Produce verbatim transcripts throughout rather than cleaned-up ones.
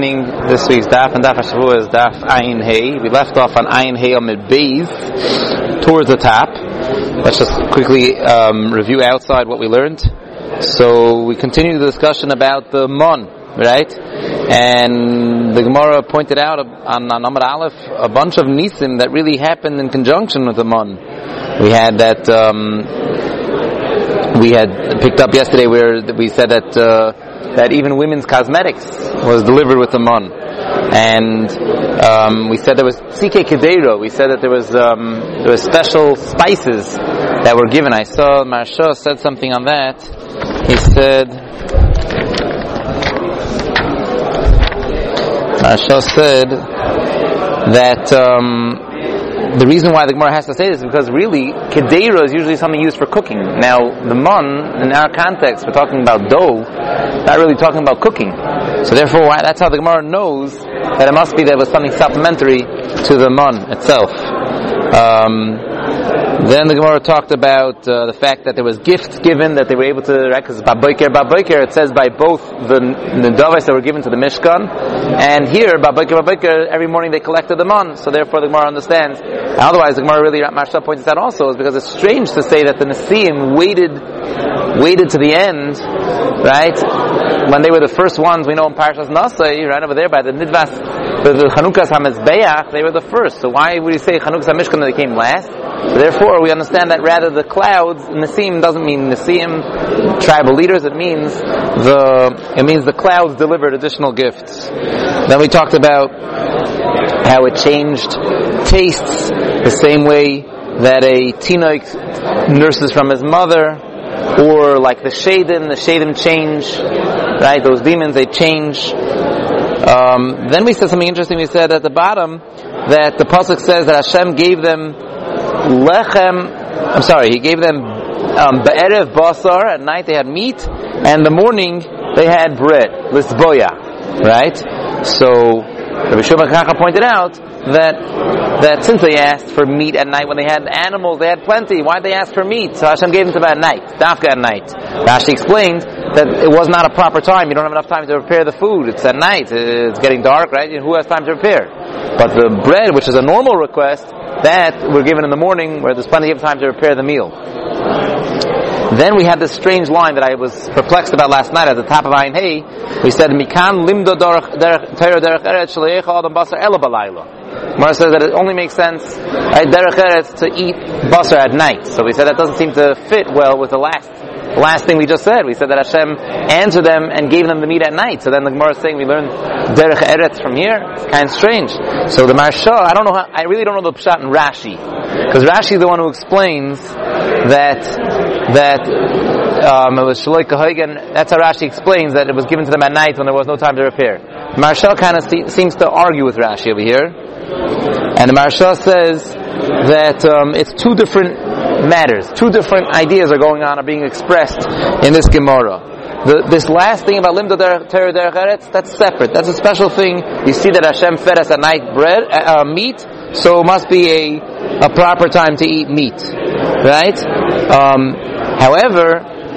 continuing this week's daf, and daf Hashavua is daf Ayin Hey. We left off on Ayin Hey on Beis, towards the top. Let's just quickly um, review outside what we learned. So we continue the discussion about the Mon, right? And the Gemara pointed out on, on Amar Aleph a bunch of nisim that really happened in conjunction with the Mon. We had that um, we had picked up yesterday where we said that uh, that even women's cosmetics was delivered with the Mon. And um, we said there was Tzike Kedero. We said that there was um, there was special spices that were given. I saw Marsha said something on that. He said Marsha said that um, the reason why the Gemara has to say this is because really Kedera is usually something used for cooking. Now the Mon, in our context, we're talking about dough, not really talking about cooking. So therefore, that's how the Gemara knows that it must be there was something supplementary to the Mon itself. Um, then the Gemara talked about uh, the fact that there was gifts given, that they were able to, right, because Baboiker, Baboiker, it says by both the Nedavos that were given to the Mishkan, and here, Baboiker, Baboiker, every morning they collected the Mon, so therefore the Gemara understands. Otherwise, the Gemara really, Marsha points out also, is because it's strange to say that the Nesiim waited, waited to the end, right, when they were the first ones, we know in Parashas Nasai, right over there by the Nidvas, the, the Chanukas HaMezbeach, they were the first. So why would you say Chanukas HaMishkan that they came last? So therefore, we understand that rather the clouds, Nesim doesn't mean Nesim, tribal leaders, it means the, it means the clouds delivered additional gifts. Then we talked about how it changed tastes, the same way that a Tinoik nurses from his mother, or like the Shadim, the Shadim change, right? Those demons, they change. Um, then we said something interesting. We said at the bottom that the pasuk says that Hashem gave them lechem. I'm sorry, He gave them um, be'erev basar. At night they had meat, and the morning they had bread, lisboya, right? So Rabbi Shimon Kaka pointed out that that since they asked for meat at night when they had animals, they had plenty. Why'd they ask for meat? So Hashem gave them to them at night, dafka at night. Rashi explained that it was not a proper time. You don't have enough time to prepare the food. It's at night. It's getting dark, right? Who has time to prepare? But the bread, which is a normal request, that we're given in the morning, where there's plenty of time to prepare the meal. Then we had this strange line that I was perplexed about last night at the top of Ayin Hey. We said, Mikan limdo derech derech eretz shleicha adam basar ela balayla. Mara says that it only makes sense right, derech eretz to eat basar at night. So we said that doesn't seem to fit well with the last last thing we just said. We said that Hashem answered them and gave them the meat at night. So then the Gemara is saying we learned derech eretz from here. It's kind of strange. So the Marsha, I don't know how, I really don't know the pshat in Rashi, because Rashi is the one who explains that that um, it was Shaloi Kahoigan. That's how Rashi explains that it was given to them at night when there was no time to repair. The Marsha kind of se- seems to argue with Rashi over here, and the Marsha says that um, it's two different matters, two different ideas are going on, are being expressed in this Gemara. The, this last thing about Limdo Derech Derech Eretz, that's separate. That's a special thing. You see that Hashem fed us at night bread, uh, meat, so it must be a, a proper time to eat meat, right? Um, however,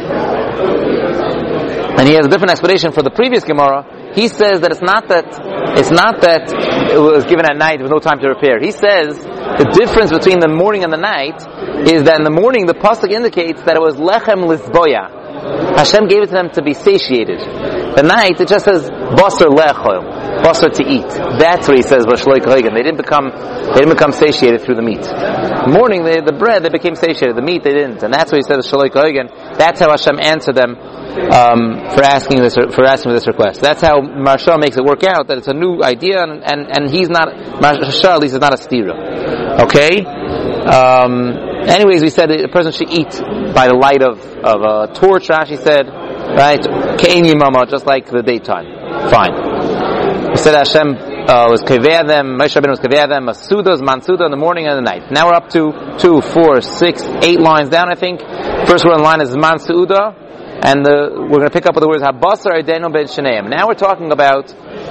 and he has a different explanation for the previous Gemara. He says that it's not that it's not that it was given at night with no time to repair. He says the difference between the morning and the night is that in the morning the pasuk indicates that it was lechem lisboya. Hashem gave it to them to be satiated. The night it just says basar lechol, basar to eat. That's what he says. They didn't become they didn't become satiated through the meat. The morning they, the bread they became satiated. The meat they didn't, and that's what he says. That's how Hashem answered them um, for asking this for asking this request. That's how Marsha makes it work out. That it's a new idea, and and, and he's not Marsha. At least is not a stira. Okay. Um, anyways, we said that a person should eat by the light of of a torch. Rashi said, right? Kein yimama, just like the daytime. Fine. We said Hashem uh, was kaveh them. Moshe Rabbeinu was kaveh them. Masudas, mansuda in the morning and the night. Now we're up to two, four, six, eight lines down. I think first word in line is mansuda. And the, we're going to pick up with the words Habasar Eidenu Ben Shneim. Now we're talking about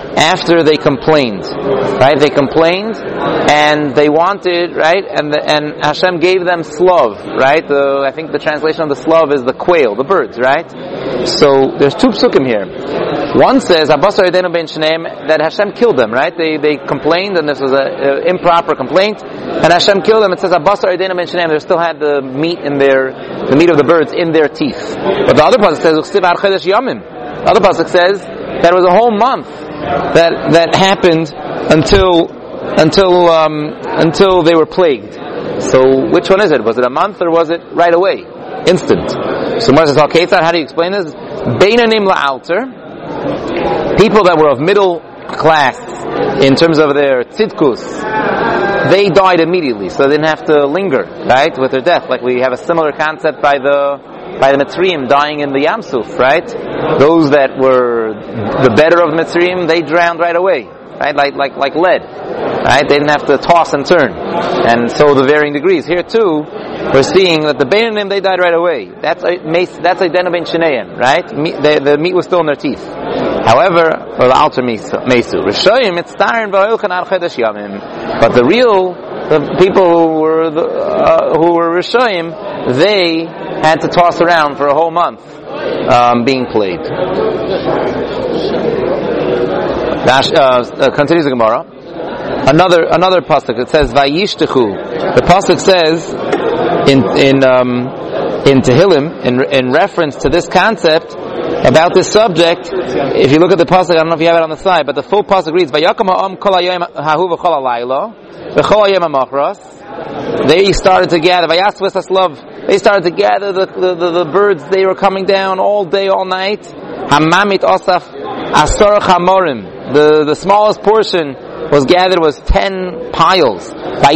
after they complained, right? They complained and they wanted, right? And the, and Hashem gave them slav, right? The, I think the translation of the slav is the quail, the birds, right? So there's two psukim here. One says Abasar Edenu ben Shneim, that Hashem killed them, right? They they complained, and this was an improper complaint, and Hashem killed them. It says Abasar Edenu ben Shneim, they still had the meat in their, the meat of the birds in their teeth. But the other pasuk says Uchsiv Ar Chodesh Yamim. The other pasuk says that it was a whole month that that happened until until um, until they were plagued. So which one is it? Was it a month or was it right away, instant? So Moses says, okay, how do you explain this? Beinanim la'alter. People that were of middle class in terms of their tzidkus, they died immediately, so they didn't have to linger, right, with their death. Like we have a similar concept by the by the Mitzrayim dying in the Yam Suf, right? Those that were the better of Mitzrayim, they drowned right away, right? Like like like lead, right? They didn't have to toss and turn. And so the varying degrees. Here too, we're seeing that the Beinanim, they died right away. That's that's Edenu ben Shneim, right? The, the meat was still in their teeth. However, for the alter mesu, Rishoyim, it's starin v'hoilchen al chedesh yamim. But the real, the people who were the, uh, who were Rishoyim, they had to toss around for a whole month, um, being plagued. Dash, uh, continues the Gemara. Another another pasuk. It says Vayishtechu. The pasuk says in in um, in Tehillim, in in reference to this concept about this subject. If you look at the pasuk, I don't know if you have it on the side, but the full pasuk reads Vayakam ha'am kol hayom hahu v'chol halayla v'chol hayom ha'machras. They started to gather. Vayasvus haslav. They started to gather the, the the the birds. They were coming down all day, all night. Hamamit osaf asar chamorim. The the smallest portion was gathered was ten piles.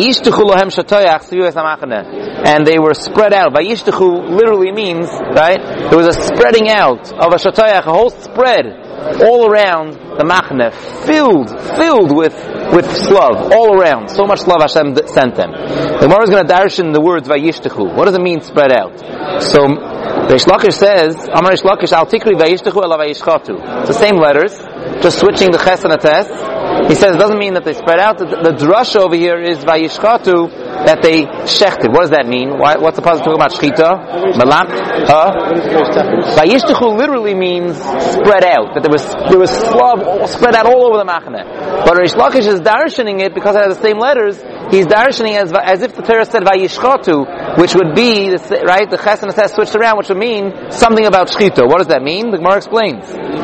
And they were spread out. Vayishtechu literally means, right, there was a spreading out of a shatoyach, a whole spread all around the machne, filled, filled with with slav, all around. So much slav Hashem sent them. The Gemara is going to darshan the words Vayishtechu. What does it mean spread out? So Reish Lakish says, Amar Reish Lakish, Al Tikri Vayishtechu ela Vayishchatu. It's the same letters, just switching the ches and a tes. He says it doesn't mean that they spread out. The, the drush over here is Vayishchatu, that they shechted. What does that mean? Why, what's the pasuk talking about? Shchita? Malam? Huh? Vayishchechu literally means spread out. That there was there was slav spread out all over the machane. But Reish Lakish is darshaning it because it has the same letters. He's darshaning as as if the Torah said Vayishchatu, which would be the, right. The ches and the tes switched around, which would mean something about shchita. What does that mean? The Gemara explains.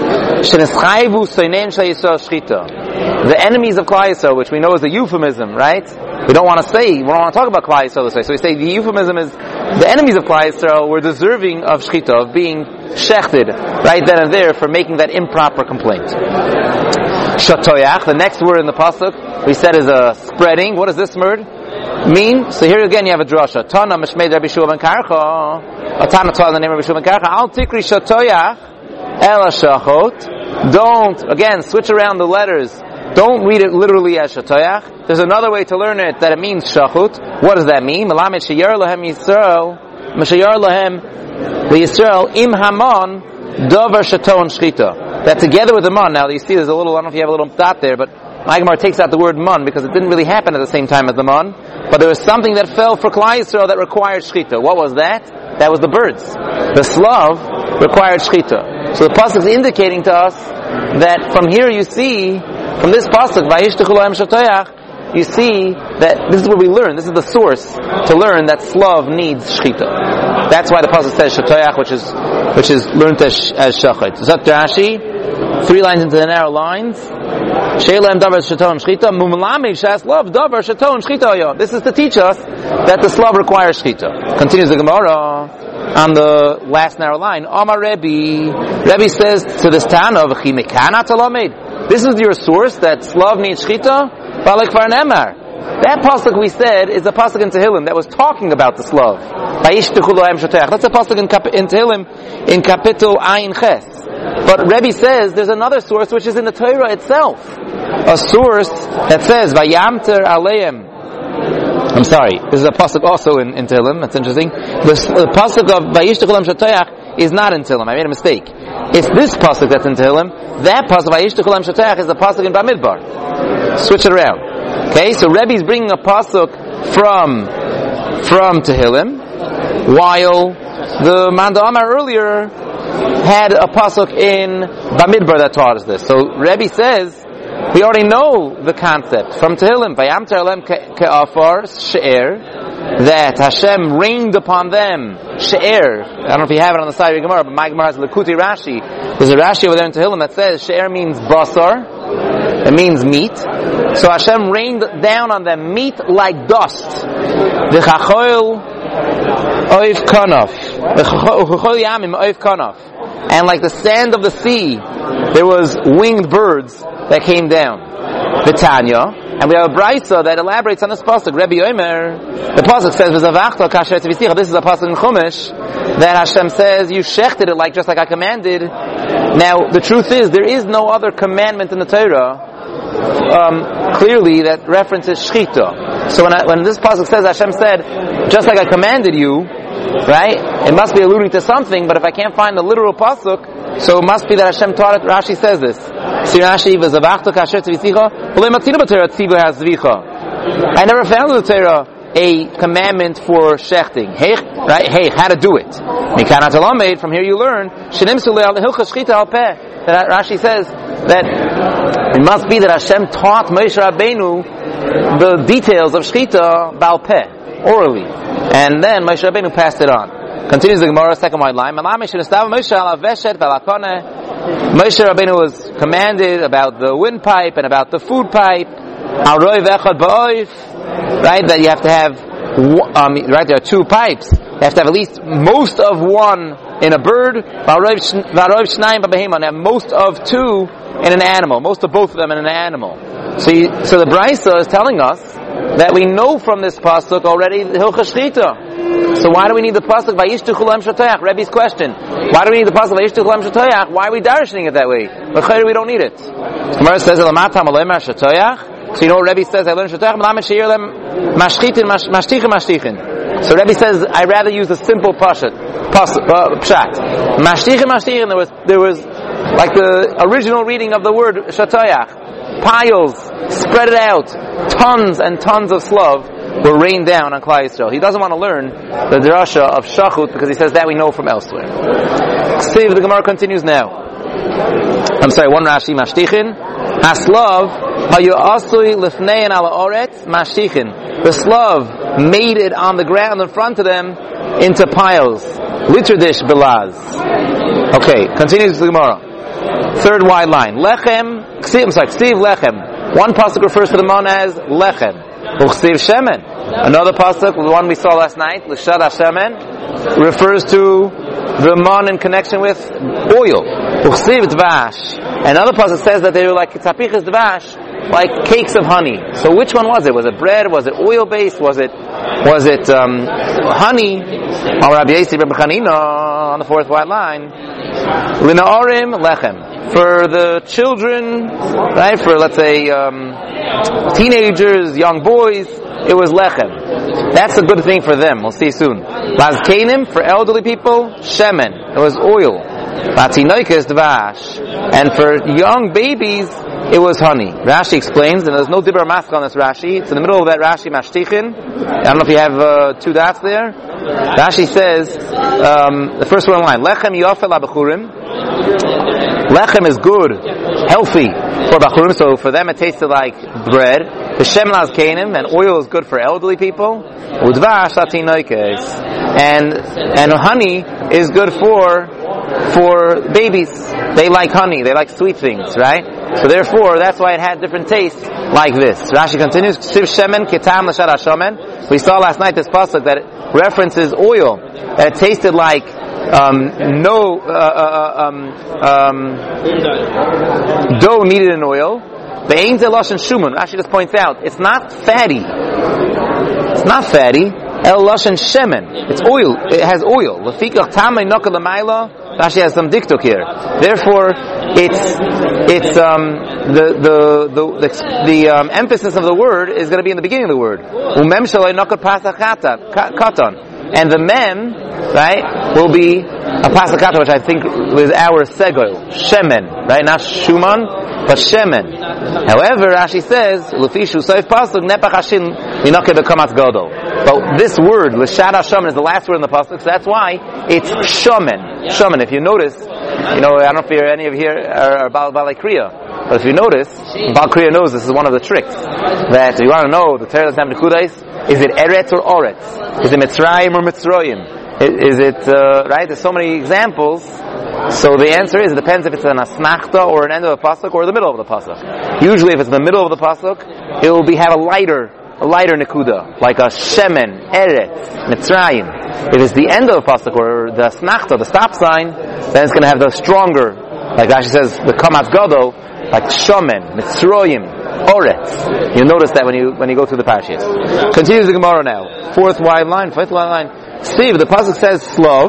The enemies of Klal Yisrael, which we know is a euphemism, right? We don't want to say, we don't want to talk about Klal Yisrael this way. So we say the euphemism is the enemies of Klal Yisrael were deserving of shchita, of being shechted right then and there for making that improper complaint. Shatoyach, the next word in the pasuk, we said is a spreading. What does this word mean? So here again you have a drasha. Tana mishmeid Rabbi Shua ben Karcha. A Tana taught in the name of Rabbi Shua ben Karcha. Al tikri shatoyach ela shachot. Don't, again, switch around the letters. Don't read it literally as shatoyach. There's another way to learn it that it means shachut. What does that mean? Melamed sheyar lahem Yisrael, sheyar lahem Yisrael im hamon davar shaton shchita. That together with the man. Now you see, there's a little. I don't know if you have a little dot there, but my Gemara takes out the word man because it didn't really happen at the same time as the man. But there was something that fell for Klal Yisrael that required shchita. What was that? That was the birds. The slav required shchita. So the pasuk is indicating to us that from here you see, from this pasuk, Vayishtechu lahem shatoyach, you see that this is where we learn. This is the source to learn that slav needs shchita. That's why the pasuk says shatoyach, which is which is learned as, as shachit. Zot Rashi, three lines into the narrow lines. Sheilem davar shaton shchita mumlami shas love davar shaton shchita. This is to teach us that the slav requires shchita. Continues the Gemara on the last narrow line. Amar Rebbe, Rebbe says to this Tana of Chimikana Talamed. This is your source that slav needs shchita. Balak Varnemar. That pasuk we said is a pasuk in Tehillim that was talking about the slav. That's a pasuk in, Kap- in Tehillim in Kapitel Ayin Ches. But Rebbe says there's another source which is in the Torah itself. A source that says Vayamter Aleim. I'm sorry, this is a pasuk also in, in Tehillim. That's interesting. The, the pasuk of Vayishtechu lahem shatoyach is not in Tehillim. I made a mistake. it's this pasuk that's in Tehillim. That pasuk, Vayishtuch Olam Shoteach, is the pasuk in Bamidbar. Switch it around. Okay, so Rebbe's bringing a pasuk from from Tehillim, while the Manda Amar earlier had a pasuk in Bamidbar that taught us this. So Rebbe says, we already know the concept from Tehillim. Vayamter Alem Ke'afar She'er, that Hashem rained upon them She'er. I don't know if you have it on the side of your Gemara, but my Gemara has Lekuti Rashi. There's a Rashi over there in Tehillim that says She'er means basar. It means meat. So Hashem rained down on them meat like dust. V'chachoil oif kanaf. V'chachoil yamim oif kanaf. And like the sand of the sea, there was winged birds that came down. The Tanya, and we have a brisa that elaborates on this pasuk. Rebbe Yomer, the pasuk says, "This is a pasuk in Chumash that Hashem says you shechted it like just like I commanded." Now, the truth is there is no other commandment in the Torah um, clearly that references shechita. So when I, when this pasuk says Hashem said, "Just like I commanded you," right? It must be alluding to something. But if I can't find the literal pasuk, so it must be that Hashem taught it. Rashi says this. I never found in the Torah a commandment for shechting. Hey, right? Hey, how to do it. From here you learn that Rashi says that it must be that Hashem taught Moshe Rabbeinu the details of shechita bal peh, orally, and then Moshe Rabbeinu passed it on. Continues the Gemara, second white line. Moshe Rabbeinu was commanded about the windpipe and about the food pipe. Right, that you have to have, um, right, there are two pipes. You have to have at least most of one in a bird, and have most of two in an animal, most of both of them in an animal. So, you, so the Brisa is telling us that we know from this pasuk already the Hilchos Shechita. So why do we need the pasuk Vayishtuch Olam Shoteach? Rebbe's question. Why do we need the pasuk Vayishtuch Olam Shoteach? Why are we darshaning it that way? But we don't need it. Gemara says Elamatam Olemar Shoteach. So you know what Rebbe says? I learned Shoteach. So Rebbe says I rather use the simple pashat. Pshat. Mashtichin Mashtichin. There was there was like the original reading of the word Shoteach. Piles, spread it out, tons and tons of slav were rained down on Klal Yisrael. He doesn't want to learn the drasha of shachut because he says that we know from elsewhere. See, the Gemara continues now. I'm sorry, one Rashi, Mashtichin. Haslav, hayu asui lifnein ala oretz, Mashtichin. The slav made it on the ground in front of them into piles. Litradish belaz. Okay, continues the Gemara. Third wide line. Lechem, I'm sorry, Ksiv Lechem. One pasuk refers to the man as Lechem. Uchsiv Shemen. Another pasuk, the one we saw last night, L'shad HaShemen, refers to the man in connection with oil. Uchsiv Dvash. Another pasuk says that they were like Tzapichas Dvash, like cakes of honey. So which one was it? Was it bread? Was it oil based? Was it was it um, honey? Or Rabbi Yossi Rabbi Chanina on the fourth white line. Linaorim Lechem. For the children, right? For let's say um, teenagers, young boys, it was lechem. That's a good thing for them. We'll see soon. Lazkenim, for elderly people, shemen. It was oil. Latinoikis dvash. And for young babies, it was honey. Rashi explains, and there's no dibur mask on this Rashi. It's in the middle of that Rashi Mashtichin. I don't know if you have uh, two dots there. Rashi says, um, the first one line, Lechem yofel abachurim. Lechem is good, healthy for bachurim, so for them it tasted like bread. V'shem lazkenim, and oil is good for elderly people. Udvash latinoikes, and and honey is good for for babies. They like honey, they like sweet things, right? So therefore, that's why it had different tastes like this. Rashi continues, Siv shemen kitam l'shad hashomen. We saw last night this pasuk that it references oil, that it tasted like Um, no uh, uh, um, um, dough needed in oil. The Ein Ze Lashon Shuman. Rashi just points out it's not fatty. It's not fatty. El Lashon Shemen. It's oil. It has oil. Lefikach Tamei Noka L'Mayla. Rashi has some diktuk here. Therefore, it's it's um, the the the the, the um, emphasis of the word is going to be in the beginning of the word. Umem Shalei Noka Pasach Katan. And the mem, right, will be a pasuk which I think was our segol, shemen, right? Not shuman, but shemen. However, Rashi says, "Lefishu soif pasuk nepach hashin minake bekamatz gadol." But this word, l'shad hashamen, is the last word in the pasuk, so that's why it's shomen. Shomen. If you notice, you know, I don't know if you're, any of you here are, are Baal Balei Kriya, but if you notice, Baal Kriya knows this is one of the tricks that you want to know the Torah doesn't have nekudas. Is it Eretz or Oretz? Is it Mitzrayim or Mitzroyim? Is it, uh, right? There's so many examples. So the answer is, it depends if it's an asmachta or an end of the pasuk or the middle of the pasuk. Usually if it's the middle of the pasuk, it will be, have a lighter, a lighter nekuda, like a shemen, eretz, mitzrayim. If it's the end of the pasuk or the asmachta, the stop sign, then it's going to have the stronger, like Rashi says, the kamatz gadol, like shomen, mitzroyim, oretz. You'll notice that when you, when you go through the parashas. Continues the Gemara now. Fourth wide line, fifth wide line. Steve, the pasuk says Slav,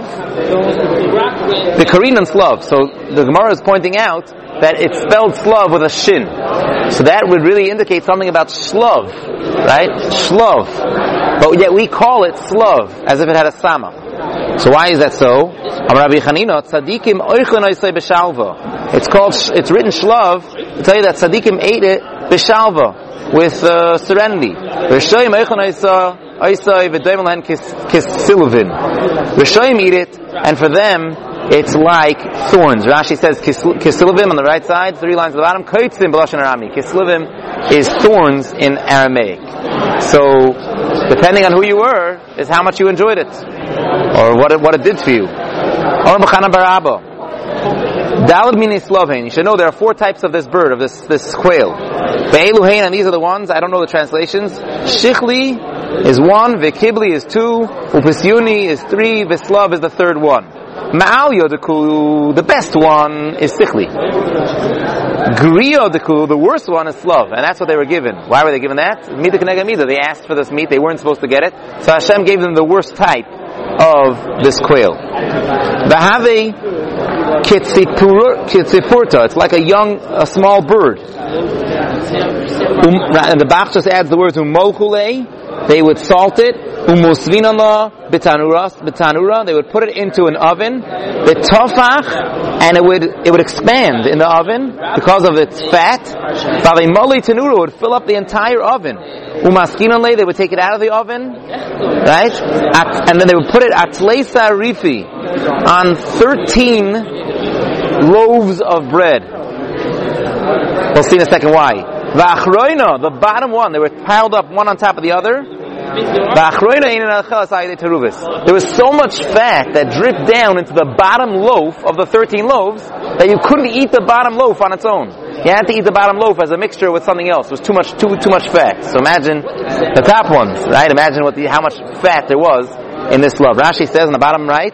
the Korean Slav. So the Gemara is pointing out that it's spelled Slav with a shin. So that would really indicate something about Shlav, right? Shlav. But yet we call it Slav, as if it had a sama. So why is that so? Rabbi Chanina, tzadikim oichlin oisei b'shalva. It's called, it's written Shlav to tell you that tzadikim ate it b'shalva, with uh, serenity. Rishoyim oichlin oisei Oisai v'doimelen kisiluvin. Rishoyim eat it, and for them, it's like thorns. Rashi says kisiluvim on the right side, three lines at the bottom. Koitzim b'lashon Arami. Kisiluvim is thorns in Aramaic. So, depending on who you were, is how much you enjoyed it, or what it, what it did for you. Or b'chana barabba. Dalad mini Slovain. You should know there are four types of this bird, of this this quail. Be'eluhain, and these are the ones, I don't know the translations. Shichli is one, Vekibli is two, Upisyuni is three, Veslav is the third one. Ma'al Yodaku, the best one is Sichli. Griyodaku, the worst one is Slav, and that's what they were given. Why were they given that? Mida Kenega Mida. They asked for this meat, they weren't supposed to get it, so Hashem gave them the worst type of this quail. Vahave Kitzifurta, it's like a young, a small bird. Um, and the Bach just adds the words Umolchule. They would salt it, umusvinala bitanura, bitanura. They would put it into an oven, bitofach, and it would it would expand in the oven because of its fat. Bavimoli tanura would fill up the entire oven. Umaskinale, they would take it out of the oven, right? At, and then they would put it atleisa rifi on thirteen loaves of bread. We'll see in a second why. V'achroina, the bottom one, they were piled up one on top of the other. There was so much fat that dripped down into the bottom loaf of the thirteen loaves that you couldn't eat the bottom loaf on its own. You had to eat the bottom loaf as a mixture with something else. It was too much, too too much fat. So imagine the top ones, right? Imagine what the, how much fat there was in this loaf. Rashi says on the bottom right,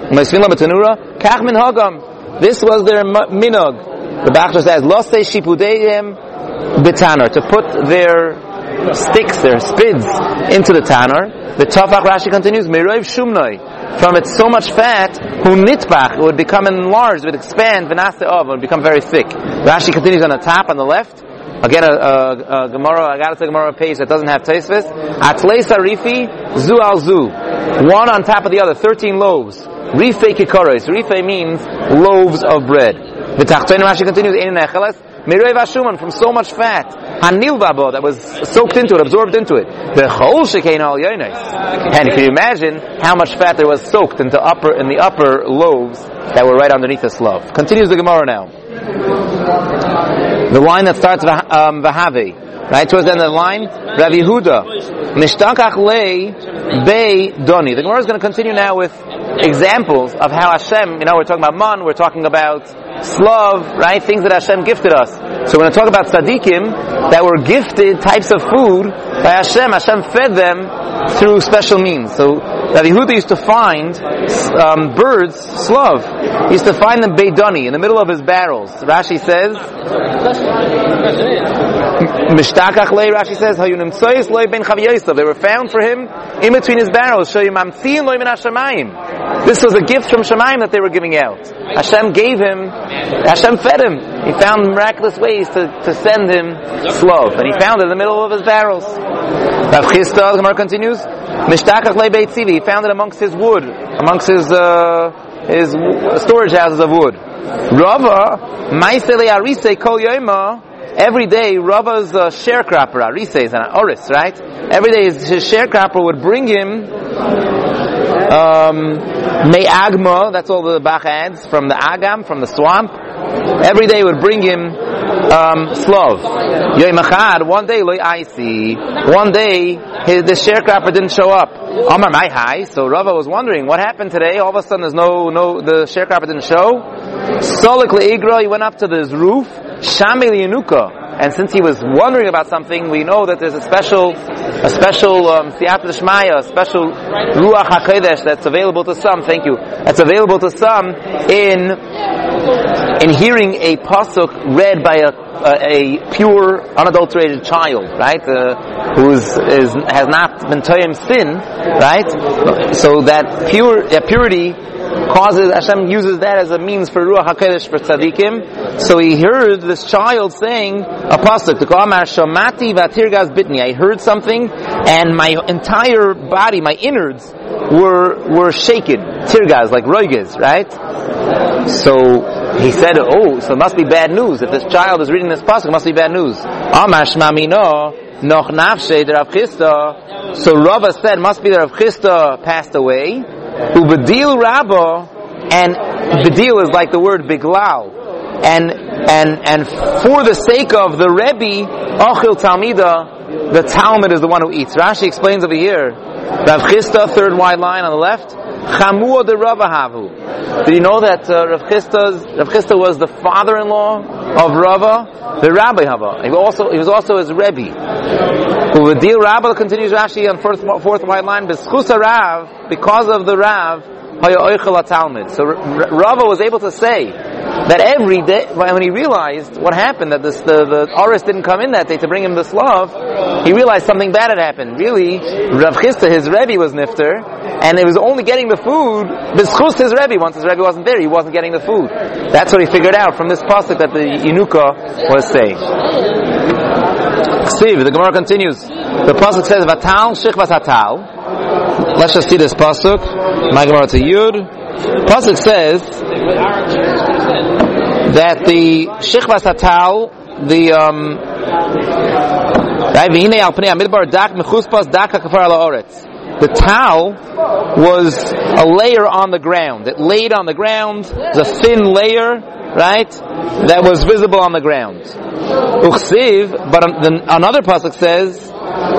this was their minog. The Bachar says, "Losei shipudeim b'tanor," to put their sticks, their spids, into the tanor. The Tafach, Rashi continues, "Meroiv shumnoi," from its so much fat, hu nitbach, it would become enlarged, it would expand, v'nase ov, it would become very thick. Rashi continues on the top, on the left. Again, a, a, a Gemara, I got to take a Gemara page that doesn't have Tosfos. Atlei sarifi zu al zu, one on top of the other, thirteen loaves. Rifei kikoros. Rifei means loaves of bread. The Tachtoin, Rashi continues, Ein necheles Mirei Vashuman, from so much fat, Hanil Babo, that was soaked into it, absorbed into it. The Chol Shekein Al Yonis. And if you imagine how much fat there was soaked into upper in the upper loaves that were right underneath the slav. Continues the Gemara now. The line that starts um, Vahave, right towards the end of the line, Rav Yehuda, Nishtakach Lei Bei Doni. The Gemara is going to continue now with examples of how Hashem, you know, we're talking about man, we're talking about slav, right? Things that Hashem gifted us. So we're going to talk about tzaddikim that were gifted types of food by Hashem. Hashem fed them through special means. So Rav Yehuda used to find um, birds, slav. He used to find them beidoni, in the middle of his barrels. Rashi says, Mishtakach lei, Rashi says, Hayunim tzoyis loi ben chav Yosef. They were found for him in between his barrels. Shoyim amtziin loi min hashamayim. This was a gift from Shemayim that they were giving out. Hashem gave him, Hashem fed him. He found miraculous ways to, to send him slav. And he found it in the middle of his barrels. Rav Chisda, the Gemara continues, Mishtakach lei beit tzivi. He found it amongst his wood, amongst his uh, his storage houses of wood. Rava, Maisele Arise Kol Yoima, every day Rava's uh, sharecropper, Arise is an oris, right? Every day his, his sharecropper would bring him um, Me'agma, that's all the Bach adds, from the Agam, from the swamp. Every day would bring him um, slov. Yoim Echad, one day Loi Aisi, one day his, the sharecropper didn't show up. Amar Mai Hai, so Rava was wondering, what happened today? All of a sudden there's no, no, the sharecropper didn't show. Solik Le'igra, he went up to this roof, Shami Liyanuka, and since he was wondering about something, we know that there's a special, a special um, Siyat L'Shmaya, a special Ruach HaKodesh that's available to some. Thank you. That's available to some in in hearing a pasuk read by a a, a pure, unadulterated child, right? Uh, who is, is has not been toyim sin, right? So that pure uh, purity causes, Hashem uses that as a means for Ruach HaKodesh for tzaddikim. So he heard this child saying a pasuk, Shamati v'atirgaz bitni. I heard something, and my entire body, my innards, were were shaken. Tirgaz, like roiges, right? So he said, oh, so it must be bad news. If this child is reading this pasuk, it must be bad news. Amar shmamino noch nafshe de Rav Chisda. So Rava said, must be that Rav Chisda passed away. Ubedil Rabba, and bedil is like the word biglal, and and and for the sake of the Rebbe, Achil Talmida, the Talmud is the one who eats. Rashi explains over here, Rav Chisda, third wide line on the left, Chamua de Rava Havu. Did you know that uh, Rav Chisda's Rav Chisda was the father-in-law of Rava, the Rabbi Hava? He was also he was also his Rebbe. Ubedil Rabba, continues Rashi on fourth, fourth white line, B'schusa Rav, because of the Rav, Haya Oichel HaTalmud. So Rava was able to say that every day, when he realized what happened, that this, the, the Oris didn't come in that day to bring him this love, he realized something bad had happened. Really, Rav Chisda, his Rebbe, was nifter, and it was only getting the food, B'schus his Rebbe. Once his Rebbe wasn't there, he wasn't getting the food. That's what he figured out from this pasuk that the Yenuka was saying. The Gemara continues. The pasuk says, "Vatal shechvas hatal." Let's just see this pasuk. My Gemara to Yud. Pasuk says that the shechvas hatal, the um, the tal was a layer on the ground. It laid on the ground. It was a thin layer, right? That was visible on the ground. Uchsiv, but the, another pasuk says,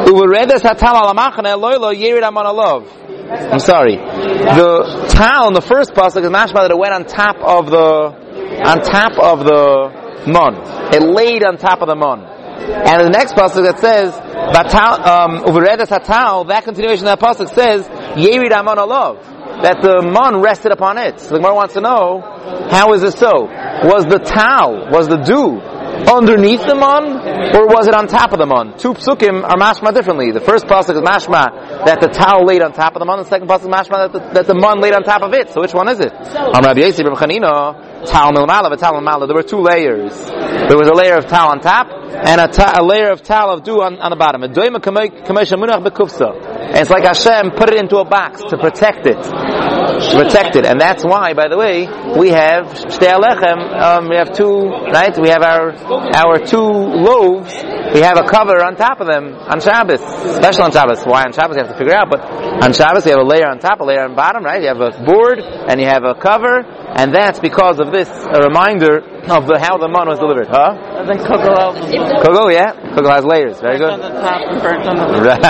I'm sorry. The tal in the first pasuk is mashma that it went on top of the on top of the mon. It laid on top of the mon. And the next pasuk that says, um, that continuation of that pasuk says, Yerid Amon Alav, that the mon rested upon it. So the Gemara wants to know, how is this so? Was the tal, was the dew underneath the mon, or was it on top of the mon? Two psukim are mashma differently. The first pasuk is mashma that the tal laid on top of the mon, and the second pasuk is mashma that the, that the mon laid on top of it. So which one is it? Am Rabbi Yossi ben Chanina, tal milmala, but tal milmala. There were two layers. There was a layer of tal on top, and a, ta- a layer of tal of dew on, on the bottom. And it's like Hashem put it into a box to protect it. To protect it. And that's why, by the way, we have Shtei Alechem, um, we have two, right? We have our our two loaves, we have a cover on top of them on Shabbos. Especially on Shabbos. Why on Shabbos you have to figure out, but on Shabbos you have a layer on top, a layer on bottom, right? You have a board, and you have a cover, and that's because of this, a reminder of the, how the man was delivered. Huh? And then kugel. Kugel, yeah. Kugel has layers. Very good. On the top and burnt on the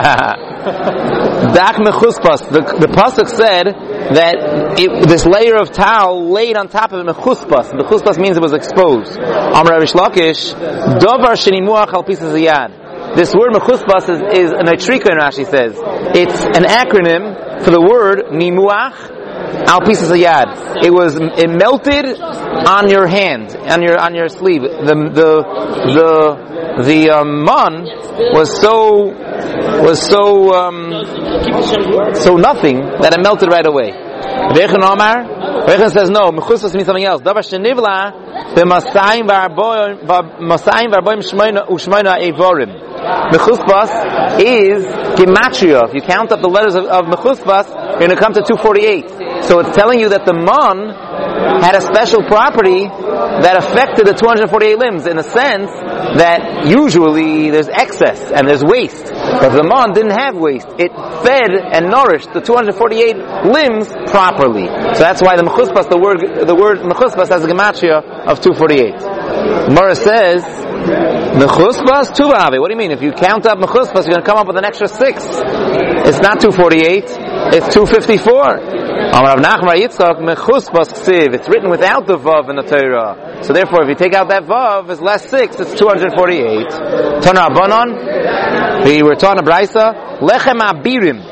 Dak mechuspas. The the pasuk said that it, this layer of towel laid on top of it mechuspas. Mechuspas means it was exposed. Amar Rav Shlakish, davar shenimuach al pisas yad. This word mechuspas is, is an atrika, Rashi says. It's an acronym for the word nimuach al pisas yad. It was it melted on your hand, on your on your sleeve. The the the the um, man was so was so um, so nothing that it melted right away. Rechan Omar, Rechan says no. Mechuspas means something else. Davar shenivla b'masayim v'arboim v'masayim v'arboim shmoina u'shmoina evorim. Mechuspas is gematria. If you count up the letters of, of mechuspas, you're going to come to two forty-eight. So it's telling you that the man had a special property that affected the two hundred forty-eight limbs, in a sense that usually there's excess and there's waste. But the man didn't have waste. It fed and nourished the two hundred forty-eight limbs properly. So that's why the mechuspas, the word the word mechuspas has a gematria of two forty-eight. Mara says, mechuspas tuvavi. What do you mean? If you count up mechuspas, you're going to come up with an extra six. It's not two forty-eight, it's two fifty-four. Amar Rav Nachman Yitzchak, mechuspas ksiv. It's written without the vav in the Torah. So therefore, if you take out that vav, it's less six, it's two hundred forty-eight. Tana Abanon, we were taught a brisa, lechem abirim.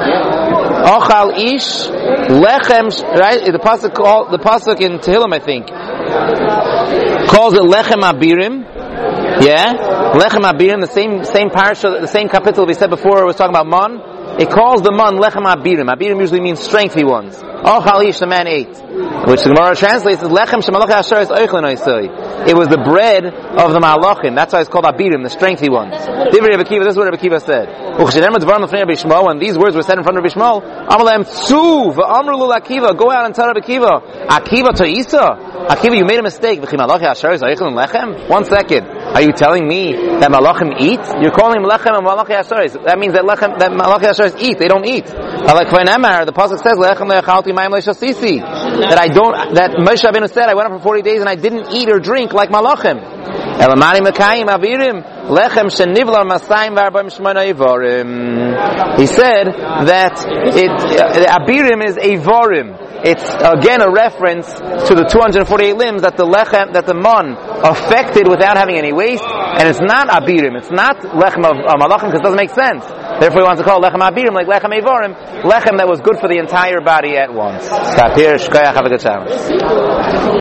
Ochal ish, lechem, right? The pasuk called, the pasuk in Tehillim, I think, calls it lechem abirim. Yeah? Lechem abirim, the same, same parasha, the same kapitel we said before, was talking about man. It calls the man lechem abirim. Abirim usually means strengthy ones. Ochal ish, the man ate. Which the Gemara translates as lechem shemalach asher is oichlin oisoi. It was the bread of the malachim. That's why it's called abirim, the strengthy ones. Divrei Rabbi Akiva, this is what Rabbi Akiva said. When these words were said in front of Rabbi Shmuel, Amalem tzu v'amru lul Akiva, go out and tell Rabbi Akiva, Akiva to'isa, Akiva, you made a mistake. One second. Are you telling me that malachim eat? You're calling lechem and malachi asheris. That means that lechem, that malachi asheris eat. They don't eat. The pasuk says lechem le'achalti mayim le'shasisi. That I don't. That Moshe Rabbeinu said, I went up for forty days and I didn't eat or drink like malachim. Elamani mekayim avirim lechem shenivlar masayim v'arbaim shmona ivorim. He said that it uh, abirim is ivorim. It's again a reference to the two hundred forty-eight limbs that the lechem, that the man affected without having any waste, and it's not abirim, it's not lechem of uh, malachim, because it doesn't make sense. Therefore, he wants to call it lechem abirim, like lechem evorim, lechem that was good for the entire body at once. Stop here. Shkoyach, have a good shower.